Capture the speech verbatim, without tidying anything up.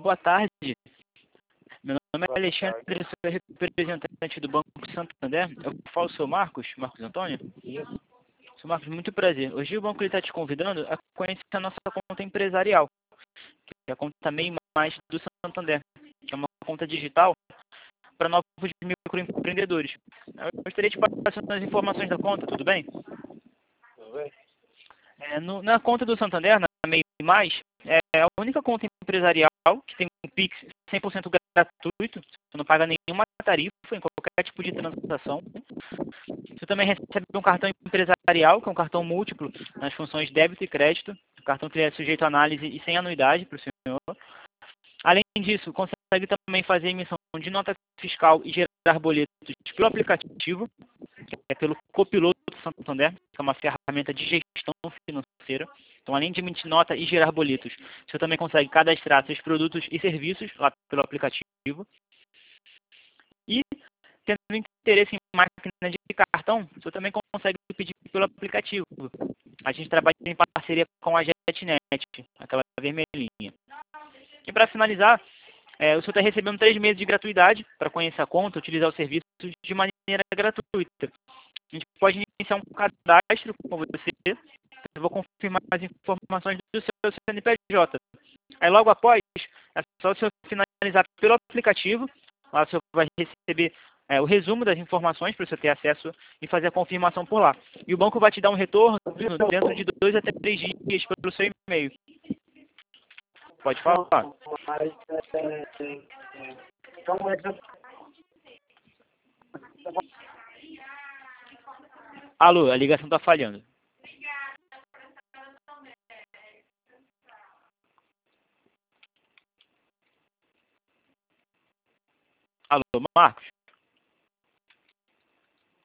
boa tarde. Meu nome é Alexandre, sou representante do Banco Santander. Eu falo o seu Marcos, Marcos Antônio. Isso. Seu Marcos, muito prazer. Hoje o banco está te convidando a conhecer a nossa conta empresarial, que é a conta MEI Mais do Santander, que é uma conta digital para novos microempreendedores. Eu gostaria de passar as informações da conta, tudo bem? Tudo bem? É, no, na conta do Santander, na MEI Mais, é a única conta empresarial que tem um Pix cem por cento gratuito, você não paga nenhuma tarifa em qualquer tipo de transação. Você também recebe um cartão empresarial, que é um cartão múltiplo nas funções débito e crédito, um cartão que é sujeito a análise e sem anuidade para o senhor. Além disso, consegue também fazer emissão de nota fiscal e gerar boletos pelo aplicativo, que é pelo Copiloto do Santander, que é uma ferramenta de gestão financeira. Então, além de emitir nota e gerar boletos, você também consegue cadastrar seus produtos e serviços lá pelo aplicativo. E, tendo interesse em máquina de cartão, você também consegue pedir pelo aplicativo. A gente trabalha em parceria com a JetNet, aquela vermelhinha. E para finalizar, é, o senhor está recebendo três meses de gratuidade para conhecer a conta, utilizar o serviço de maneira gratuita. A gente pode iniciar um cadastro com você. Eu vou confirmar as informações do seu C N P J. Aí logo após, é só o senhor finalizar pelo aplicativo. Lá o senhor vai receber é, o resumo das informações para você ter acesso e fazer a confirmação por lá. E o banco vai te dar um retorno dentro de dois a três dias pelo seu e-mail. Pode falar. Mas, é, é, como é que... Alô, a ligação está falhando. Alô, Marcos?